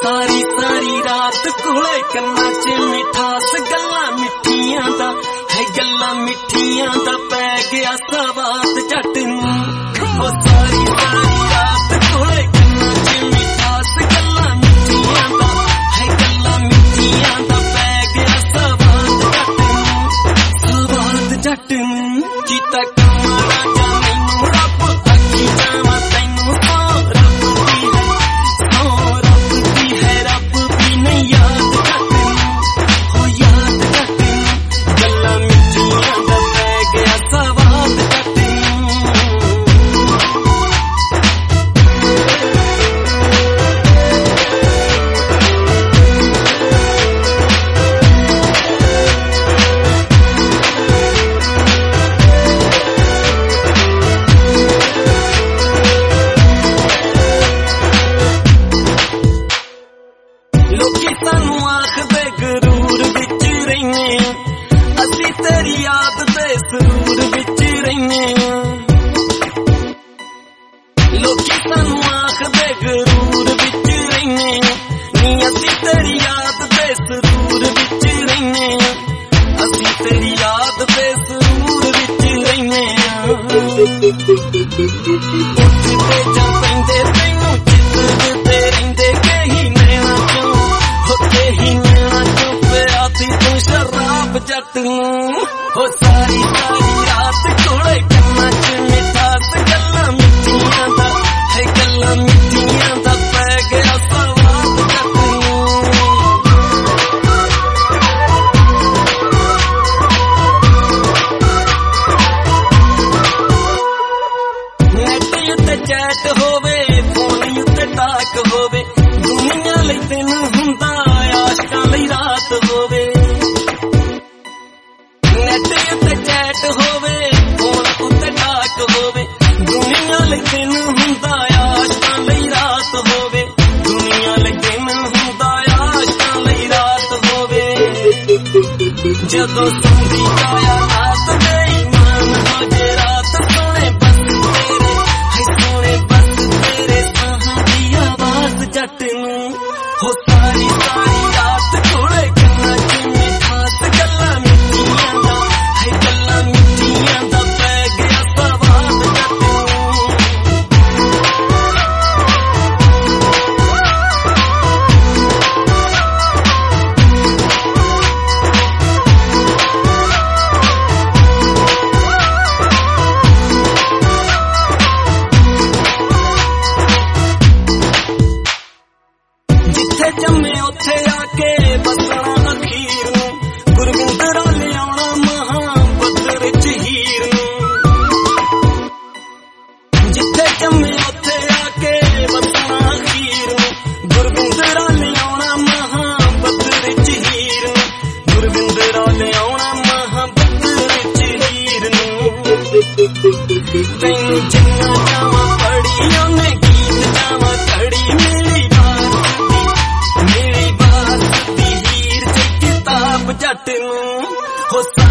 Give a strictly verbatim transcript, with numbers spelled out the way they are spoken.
सारी सारी रात कोले कन्ना च मिठास गल्लां मिठियां दा है गल्लां मिठियां दा पै गया सवाद जट नूं ओ सारी सारी रात कोले कन्ना च मिठास गल्लां मिठियां दा है गल्लां मिठियां दा पै गया सवाद जट नूं सवाद जट नूं कीता काम राजा मैनूं रब अखी जावां तैनूं सौ रब दी है सौ रब दी है रब भी नहीं याद जट नूं हो याद जट नूं गल्लां मिठियां दा पै गया सवाद जट लोकी सानू आखदे गरूर विच रहिने असी तेरी याद दे सरूर विच रहिने लोकी सानू आखदे गरूर विच रहिने नी असी तेरी याद दे सरूर विच रहिने असी तेरी याद दे सरूर विच रहिने उठदे जां पैंदे तैनूं चितदे रहिंदे कही नैना चों तू शराब जट नूं हो सारी सारी रात कोले कन्ना च मिठास गल्लां मिठियां दा है गल्लां मिठियां दा पै गया सवाद जट नूं नेट उत्ते चैट होवे फोन उत्ते टाक होवे दुनिया लई दिन हुंदा आशकां लई रात होवे नेट उत्ते चैट होवे फोन उत्ते टाक होवे दुनिया लई दिन हुंदा आशकां लई रात होवे दुनिया लई दिन हुंदा आशकां लई रात होवे जदों सुंदी जाया रात दे ईमान हो जे रात सोने बस तेरे है सोने बस तेरे साहां दी आवाज़ जट नूं हो सारी सारी रात कोले कन्ना च मिठास गल्लां मिठियां दा है गल्लां मिठियां दा पै गया सवाद जट नूं जिथे जम्मे उत्थे आके बसना अखीर नूं गुरविंदरा लियाउणा महाबत च हीर नूं जिथे जम्मे उत्थे आके बसना अखीर नूं गुरविंदरा लियाउणा महाबत च हीर नूं गुरविंदरा लियाउणा महाबत च हीर नूं तैनूं जिन्ना जावां पढ़ी ओने गीत जावां कड़ी मेरी बात दी हीर च किताब जट नूं हो